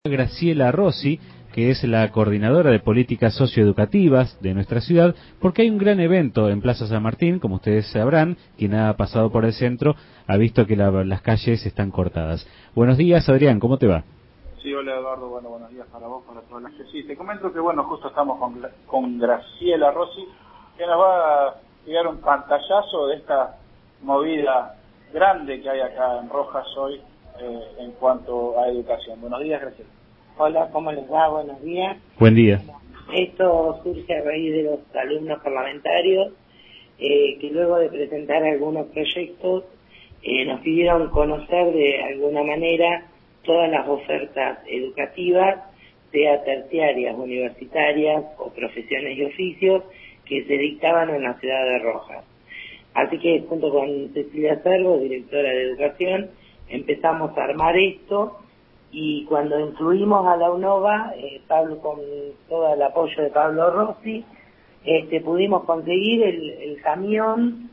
Graciela Rossi, que es la coordinadora de políticas socioeducativas de nuestra ciudad, porque hay un gran evento en Plaza San Martín, como ustedes sabrán, quien ha pasado por el centro ha visto que las calles están cortadas. Buenos días, Adrián, ¿cómo te va? Sí, hola Eduardo, buenos días para vos, para todas las que sí. Te comento que justo estamos con Graciela Rossi, que nos va a tirar un pantallazo de esta movida grande que hay acá en Rojas hoy en cuanto a educación. Buenos días, Graciela. Hola, ¿cómo les va? Buenos días. Buen día. Esto surge a raíz de los alumnos parlamentarios que luego de presentar algunos proyectos nos pidieron conocer de alguna manera todas las ofertas educativas, sea terciarias, universitarias o profesiones y oficios que se dictaban en la ciudad de Rojas. Así que junto con Cecilia Cervo, directora de Educación, empezamos a armar esto y cuando incluimos a la UNOVA, Pablo, con todo el apoyo de Pablo Rossi, pudimos conseguir el camión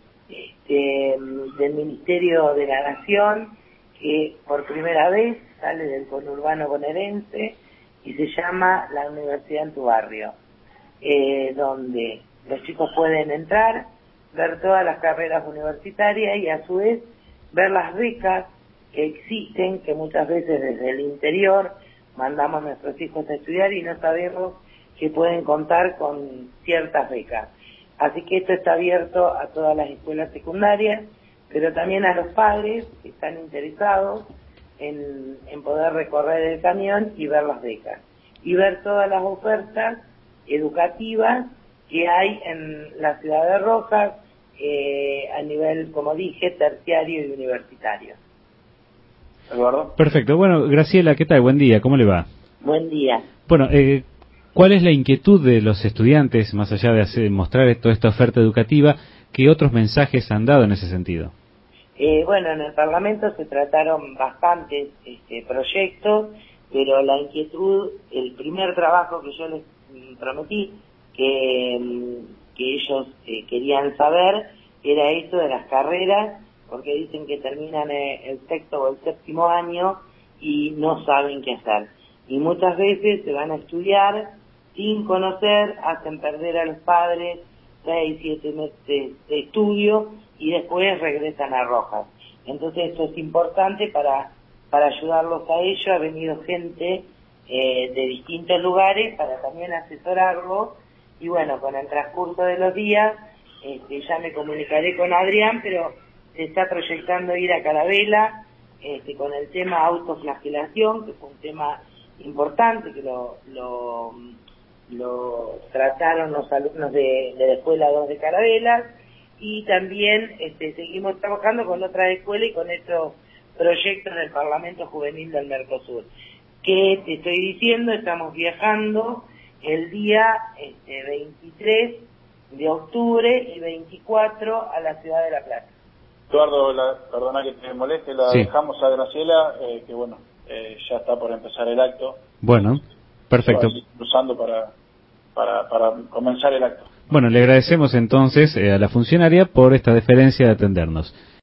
del Ministerio de la Nación, que por primera vez sale del conurbano bonaerense y se llama La Universidad en tu Barrio, donde los chicos pueden entrar, ver todas las carreras universitarias y a su vez ver las becas que existen, que muchas veces desde el interior mandamos a nuestros hijos a estudiar y no sabemos que pueden contar con ciertas becas. Así que esto está abierto a todas las escuelas secundarias, pero también a los padres que están interesados en poder recorrer el camión y ver las becas. Y ver todas las ofertas educativas que hay en la ciudad de Rojas, a nivel, como dije, terciario y universitario. Eduardo. Perfecto. Bueno, Graciela, ¿qué tal? Buen día, ¿cómo le va? Buen día. Bueno, ¿cuál es la inquietud de los estudiantes, más allá de mostrar toda esta oferta educativa, qué otros mensajes han dado en ese sentido? Bueno, en el Parlamento se trataron bastantes proyectos, pero la inquietud, el primer trabajo que yo les prometí, que ellos querían saber, era esto de las carreras, porque dicen que terminan el sexto o el séptimo año y no saben qué hacer. Y muchas veces se van a estudiar sin conocer, hacen perder a los padres 6, 7 meses de estudio y después regresan a Rojas. Entonces esto es importante para ayudarlos a ellos. Ha venido gente de distintos lugares para también asesorarlos. Y bueno, con el transcurso de los días ya me comunicaré con Adrián, pero se está proyectando ir a Carabela con el tema autoflagelación, que fue un tema importante que lo trataron los alumnos de la Escuela 2 de Carabelas, y también seguimos trabajando con otras escuelas y con estos proyectos del Parlamento Juvenil del Mercosur. Que te estoy diciendo, estamos viajando el día 23 de octubre y 24 a la ciudad de La Plata. Eduardo, perdona que te moleste, Sí. Dejamos a Graciela, que ya está por empezar el acto. Bueno, perfecto. Cruzando para comenzar el acto. Bueno, le agradecemos entonces a la funcionaria por esta deferencia de atendernos.